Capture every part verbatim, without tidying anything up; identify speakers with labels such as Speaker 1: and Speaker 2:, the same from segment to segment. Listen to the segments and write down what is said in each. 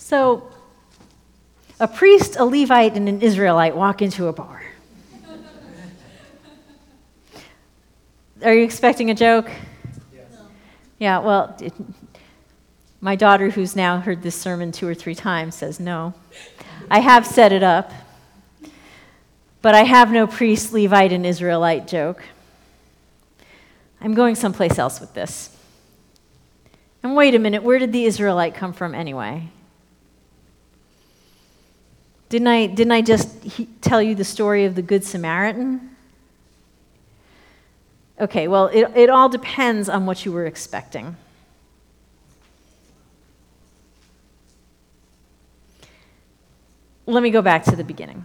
Speaker 1: So, a priest, a Levite, and an Israelite walk into a bar. Are you expecting a joke?
Speaker 2: Yes.
Speaker 1: Yeah, well, it, my daughter, who's now heard this sermon two or three times, says no. I have set it up, but I have no priest, Levite, and Israelite joke. I'm going someplace else with this. And wait a minute, where did the Israelite come from anyway? Didn't I, didn't I just he, tell you the story of the Good Samaritan? Okay, well, it, it all depends on what you were expecting. Let me go back to the beginning.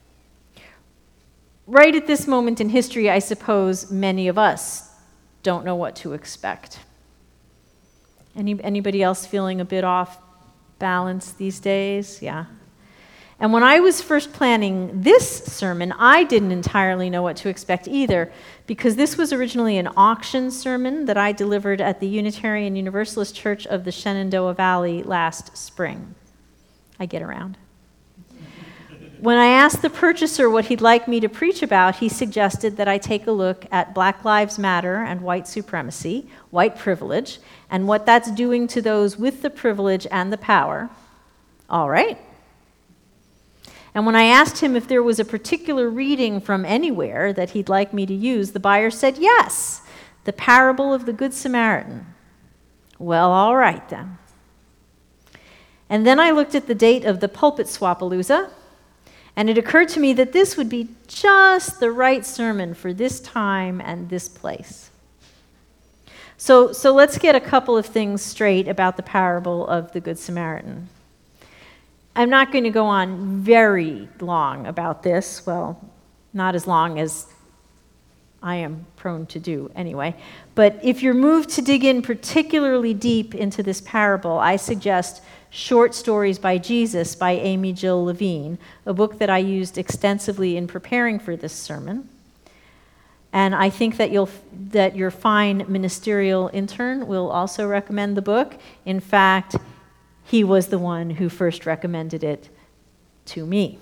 Speaker 1: Right at this moment in history, I suppose many of us don't know what to expect. Any, anybody else feeling a bit off balance these days? Yeah. And when I was first planning this sermon, I didn't entirely know what to expect either, because this was originally an auction sermon that I delivered at the Unitarian Universalist Church of the Shenandoah Valley last spring. I get around. When I asked the purchaser what he'd like me to preach about, he suggested that I take a look at Black Lives Matter and white supremacy, white privilege, and what that's doing to those with the privilege and the power. All right. And when I asked him if there was a particular reading from anywhere that he'd like me to use, the buyer said yes, the parable of the Good Samaritan. Well, all right then. And then I looked at the date of the Pulpit Swapalooza, and it occurred to me that this would be just the right sermon for this time and this place. So, so let's get a couple of things straight about the parable of the Good Samaritan. I'm not going to go on very long about this, well, not as long as I am prone to do anyway. But if you're moved to dig in particularly deep into this parable, I suggest Short Stories by Jesus by Amy Jill Levine, a book that I used extensively in preparing for this sermon. And I think that you'll that your fine ministerial intern will also recommend the book. In fact, he was the one who first recommended it to me.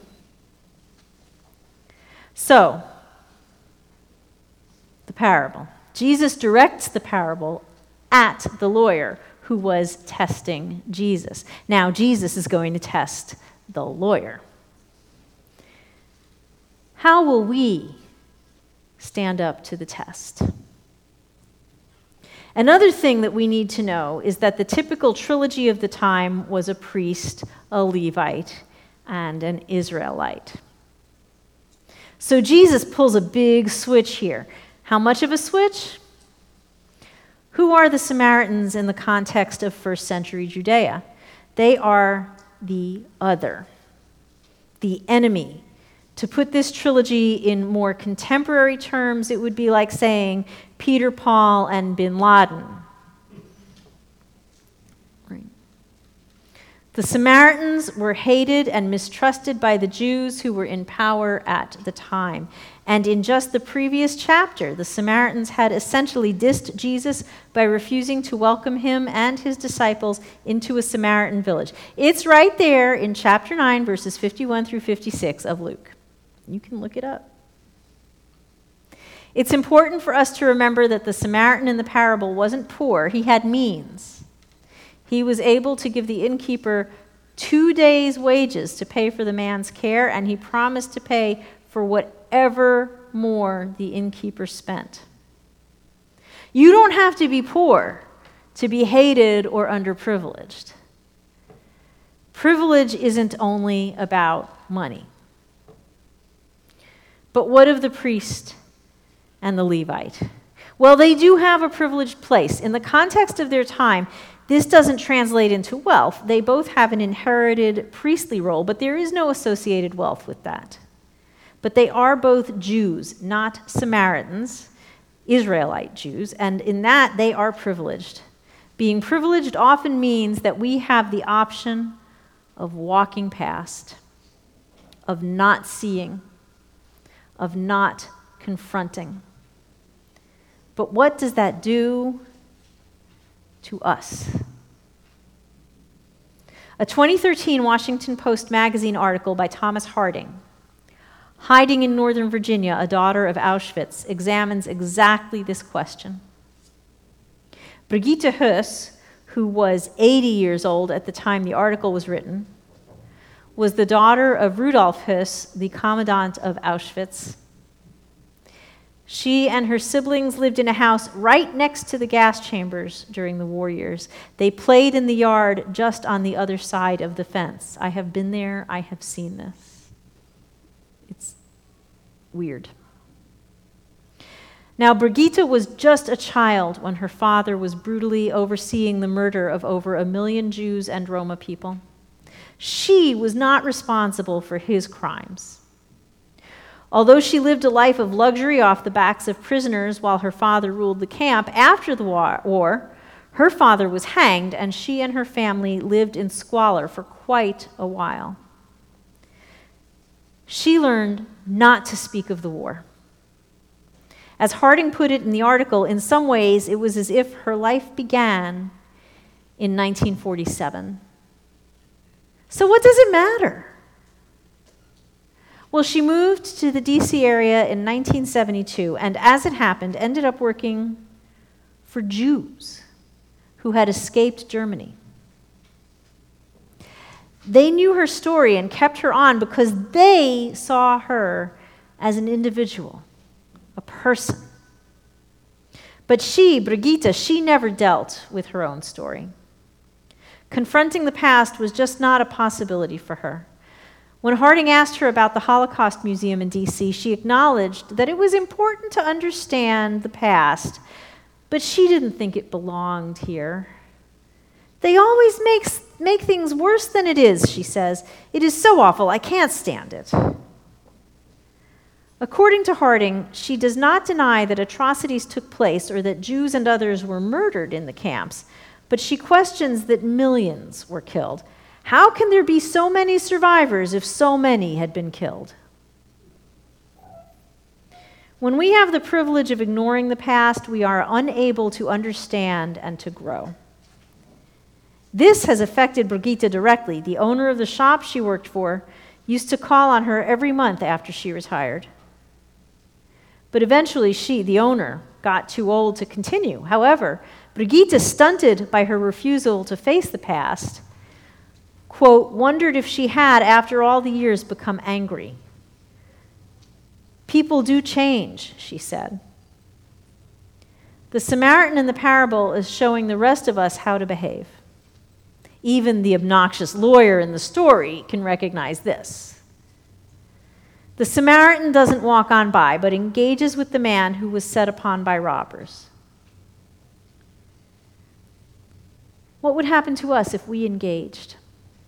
Speaker 1: So, the parable. Jesus directs the parable at the lawyer who was testing Jesus. Now, Jesus is going to test the lawyer. How will we stand up to the test? Another thing that we need to know is that the typical trilogy of the time was a priest, a Levite, and an Israelite. So Jesus pulls a big switch here. How much of a switch? Who are the Samaritans in the context of first century Judea? They are the other, the enemy. To put this trilogy in more contemporary terms, it would be like saying Peter, Paul, and Bin Laden. Right. The Samaritans were hated and mistrusted by the Jews who were in power at the time. And in just the previous chapter, the Samaritans had essentially dissed Jesus by refusing to welcome him and his disciples into a Samaritan village. It's right there in chapter nine, verses fifty-one through fifty-six of Luke. You can look it up. It's important for us to remember that the Samaritan in the parable wasn't poor. He had means. He was able to give the innkeeper two days' wages to pay for the man's care, and he promised to pay for whatever more the innkeeper spent. You don't have to be poor to be hated or underprivileged. Privilege isn't only about money. But what of the priest and the Levite? Well, they do have a privileged place. In the context of their time, this doesn't translate into wealth. They both have an inherited priestly role, but there is no associated wealth with that. But they are both Jews, not Samaritans, Israelite Jews, and in that they are privileged. Being privileged often means that we have the option of walking past, of not seeing, of not confronting. But what does that do to us? A twenty thirteen Washington Post magazine article by Thomas Harding, Hiding in Northern Virginia, a Daughter of Auschwitz, examines exactly this question. Brigitte Höss, who was eighty years old at the time the article was written, was the daughter of Rudolf Höss, the commandant of Auschwitz. She and her siblings lived in a house right next to the gas chambers during the war years. They played in the yard just on the other side of the fence. I have been there. I have seen this. It's weird. Now, Brigitte was just a child when her father was brutally overseeing the murder of over a million Jews and Roma people. She was not responsible for his crimes. Although she lived a life of luxury off the backs of prisoners while her father ruled the camp, after the war, her father was hanged, and she and her family lived in squalor for quite a while. She learned not to speak of the war. As Harding put it in the article, in some ways it was as if her life began in nineteen forty-seven. So what does it matter? Well, she moved to the D C area in nineteen seventy-two, and as it happened, ended up working for Jews who had escaped Germany. They knew her story and kept her on because they saw her as an individual, a person. But she, Brigitte, she never dealt with her own story. Confronting the past was just not a possibility for her. When Harding asked her about the Holocaust Museum in D C, she acknowledged that it was important to understand the past, but she didn't think it belonged here. They always make, make things worse than it is, she says. It is so awful, I can't stand it. According to Harding, she does not deny that atrocities took place or that Jews and others were murdered in the camps, but she questions that millions were killed. How can there be so many survivors if so many had been killed? When we have the privilege of ignoring the past, we are unable to understand and to grow. This has affected Brigitte directly. The owner of the shop she worked for used to call on her every month after she retired. But eventually she, the owner, got too old to continue. However, Brigitte, stunted by her refusal to face the past, quote, wondered if she had, after all the years, become angry. People do change, she said. The Samaritan in the parable is showing the rest of us how to behave. Even the obnoxious lawyer in the story can recognize this. The Samaritan doesn't walk on by, but engages with the man who was set upon by robbers. What would happen to us if we engaged?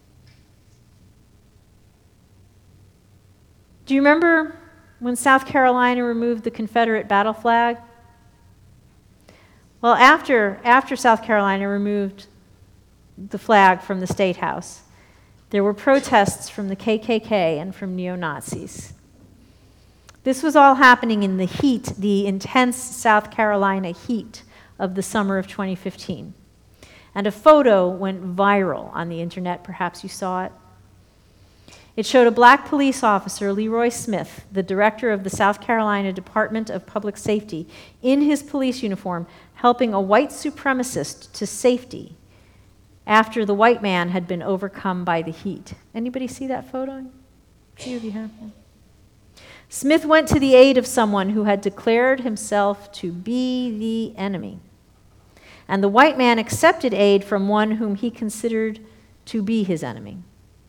Speaker 1: Do you remember when South Carolina removed the Confederate battle flag? Well, after, after South Carolina removed the flag from the State House, there were protests from the K K K and from neo-Nazis. This was all happening in the heat, the intense South Carolina heat of the summer of twenty fifteen. And a photo went viral on the internet. Perhaps you saw it. It showed a black police officer, Leroy Smith, the director of the South Carolina Department of Public Safety, in his police uniform, helping a white supremacist to safety after the white man had been overcome by the heat. Anybody see that photo? A few of you have. Smith went to the aid of someone who had declared himself to be the enemy. And the white man accepted aid from one whom he considered to be his enemy.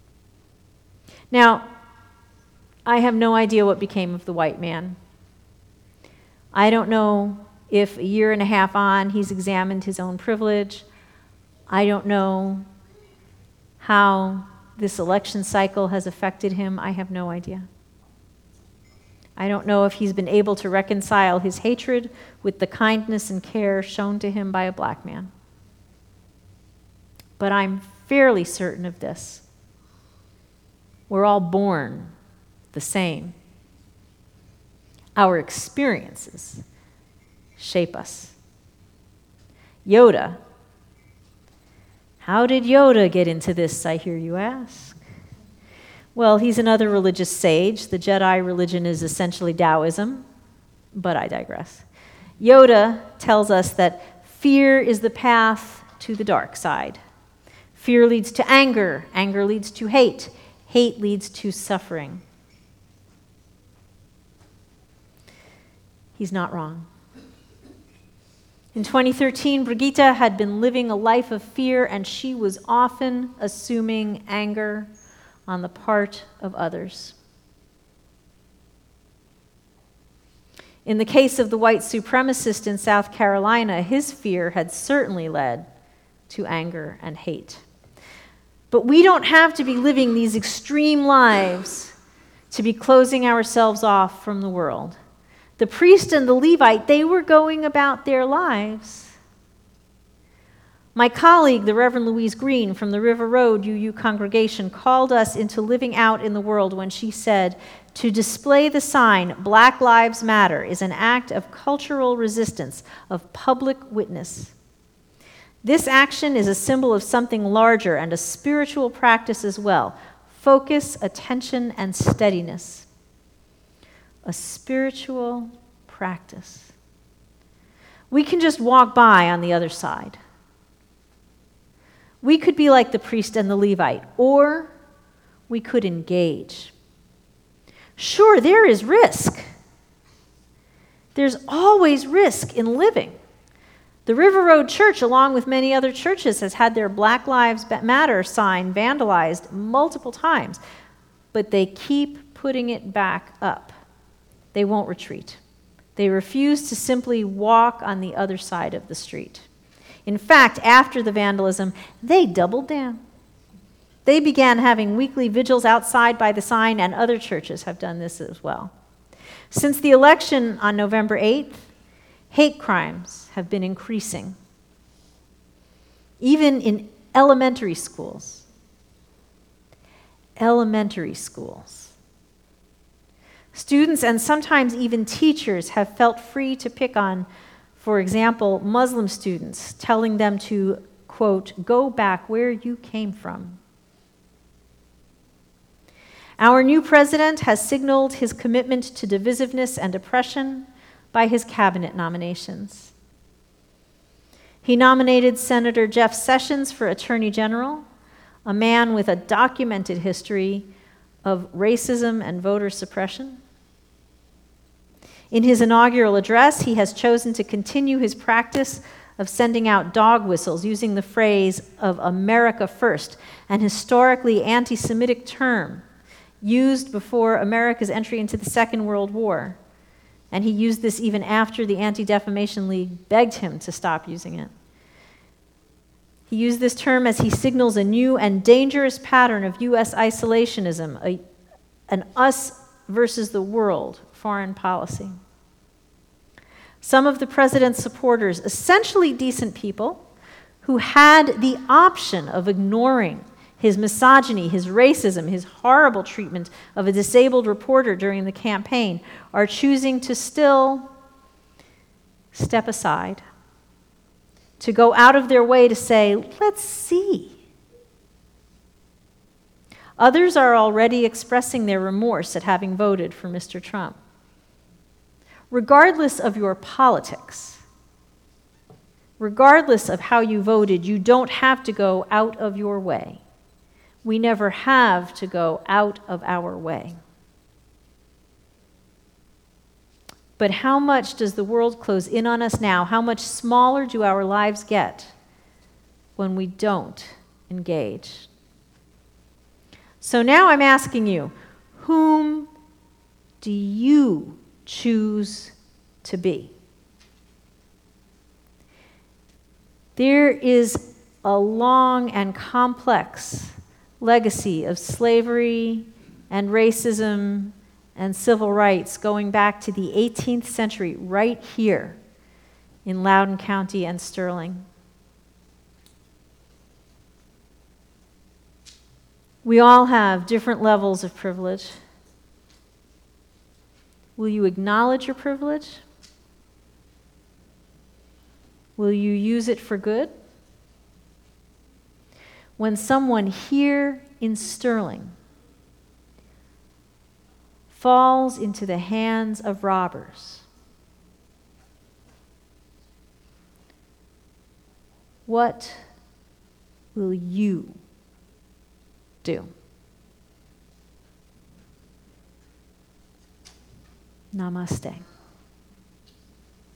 Speaker 1: Now, I have no idea what became of the white man. I don't know if a year and a half on he's examined his own privilege. I don't know how this election cycle has affected him. I have no idea. I don't know if he's been able to reconcile his hatred with the kindness and care shown to him by a black man. But I'm fairly certain of this. We're all born the same. Our experiences shape us. Yoda How did Yoda get into this, I hear you ask? Well, he's another religious sage. The Jedi religion is essentially Taoism, but I digress. Yoda tells us that fear is the path to the dark side. Fear leads to anger. Anger leads to hate. Hate leads to suffering. He's not wrong. In twenty thirteen, Brigitte had been living a life of fear, and she was often assuming anger on the part of others. In the case of the white supremacist in South Carolina, his fear had certainly led to anger and hate. But we don't have to be living these extreme lives to be closing ourselves off from the world. The priest and the Levite, they were going about their lives. My colleague, the Reverend Louise Green from the River Road U U congregation, called us into living out in the world when she said, to display the sign, Black Lives Matter, is an act of cultural resistance, of public witness. This action is a symbol of something larger and a spiritual practice as well. Focus, attention, and steadiness. A spiritual practice. We can just walk by on the other side. We could be like the priest and the Levite, or we could engage. Sure, there is risk. There's always risk in living. The River Road Church, along with many other churches, has had their Black Lives Matter sign vandalized multiple times, but they keep putting it back up. They won't retreat. They refuse to simply walk on the other side of the street. In fact, after the vandalism, they doubled down. They began having weekly vigils outside by the sign, and other churches have done this as well. Since the election on November eighth, hate crimes have been increasing, even in elementary schools. Elementary schools. Students and sometimes even teachers have felt free to pick on, for example, Muslim students, telling them to, quote, go back where you came from. Our new president has signaled his commitment to divisiveness and oppression by his cabinet nominations. He nominated Senator Jeff Sessions for Attorney General, a man with a documented history of racism and voter suppression. In his inaugural address, he has chosen to continue his practice of sending out dog whistles using the phrase of America First, an historically anti-Semitic term used before America's entry into the Second World War. And he used this even after the Anti-Defamation League begged him to stop using it. He used this term as he signals a new and dangerous pattern of U S isolationism, a, an us versus the world foreign policy. Some of the president's supporters, essentially decent people, who had the option of ignoring his misogyny, his racism, his horrible treatment of a disabled reporter during the campaign, are choosing to still step aside, to go out of their way to say, let's see. Others are already expressing their remorse at having voted for Mister Trump. Regardless of your politics, regardless of how you voted, you don't have to go out of your way. We never have to go out of our way. But how much does the world close in on us now? How much smaller do our lives get when we don't engage? So now I'm asking you, whom do you choose to be? There is a long and complex legacy of slavery and racism and civil rights going back to the eighteenth century right here in Loudoun County and Sterling. We all have different levels of privilege. Will you acknowledge your privilege? Will you use it for good? when someone here in Sterling falls into the hands of robbers, what will you do? Namaste.